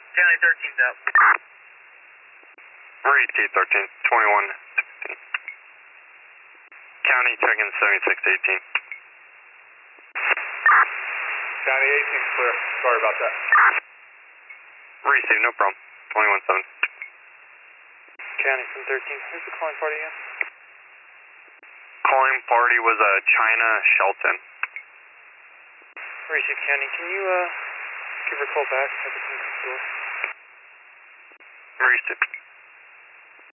County 13's out. Reed T13, 21. County checking 7618. County 18's clear. Sorry about that. Receive, no problem. 21-7. County from 13. Who's the calling party again? Calling party was China Shelton. Receive, County. Can you give her a call back? I have to come to the door. Receive.